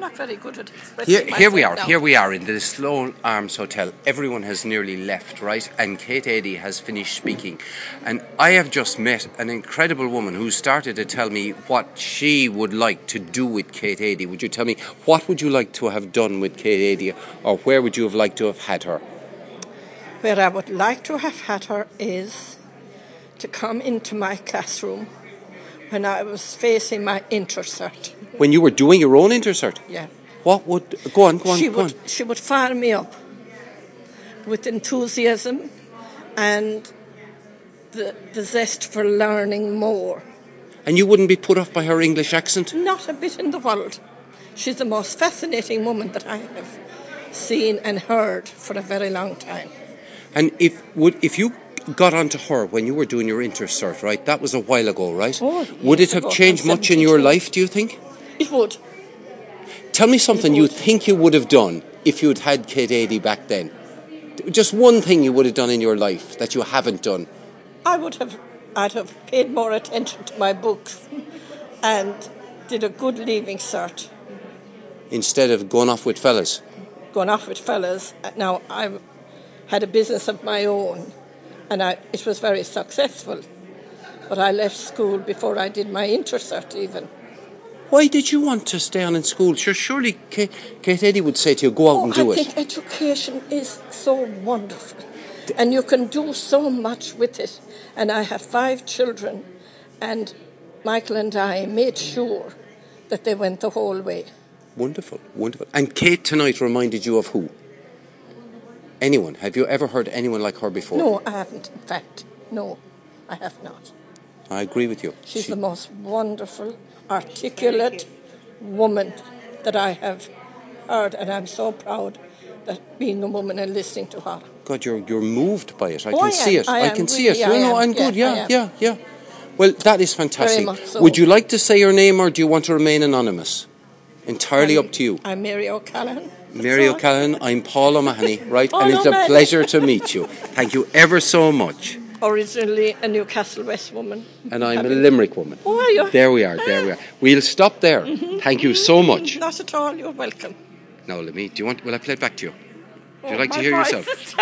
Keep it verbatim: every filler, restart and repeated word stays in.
not very good at expressing Here, here we myself are, now. here we are in the Sloan Arms Hotel. Everyone has nearly left, right? And Kate Adie has finished speaking. And I have just met an incredible woman who started to tell me what she would like to do with Kate Adie. Would you tell me, what would you like to have done with Kate Adie, or where would you have liked to have had her? Where I would like to have had her is to come into my classroom when I was facing my intercert. When you were doing your own intercert? Yeah. What would... Go on, go on, she go would, on. She would fire me up with enthusiasm and the, the zest for learning more. And you wouldn't be put off by her English accent? Not a bit in the world. She's the most fascinating woman that I have seen and heard for a very long time. And if would if you got onto her when you were doing your intercert, right, that was a while ago, right? Oh, would it yes, have about changed much in your seventy-two. life, do you think? It would. Tell me something you think you would have done if you'd had Kate Adie back then. Just one thing you would have done in your life that you haven't done. I would have, I'd have paid more attention to my books and did a good leaving cert. Instead of going off with fellas. Going off with fellas. Now, I had a business of my own and I, it was very successful. But I left school before I did my intercert even. Why did you want to stay on in school? Sure, surely Kate, Kate Adie would say to you, go out oh, and do I it. I think education is so wonderful. And you can do so much with it. And I have five children. And Michael and I made sure that they went the whole way. Wonderful, wonderful. And Kate tonight reminded you of who? Anyone? Have you ever heard anyone like her before? No, I haven't, in fact. No, I have not. I agree with you. She's She- the most wonderful, articulate woman that I have heard, and I'm so proud that being a woman and listening to her. God, you're you're moved by it. I Oh, can I see am. it. I I, am, can see really, it. I No, no, am. I'm good. Yeah, I Yeah, am. yeah, yeah. Well, that is fantastic. Very much so. Would you like to say your name, or do you want to remain anonymous? Entirely I'm- up to you. I'm Mary O'Callaghan. Mary That's all. O'Callaghan, I'm Paul O'Mahony, right? Paul and it's a O'Mahony. pleasure to meet you. Thank you ever so much. Originally a Newcastle West woman. And I'm a Having- Limerick woman. Oh, are you? There we are, there we are. We'll stop there. Thank you so much. Not at all, you're welcome. Now, let me, do you want, will I play it back to you? Would you Oh, like to my hear voice yourself? is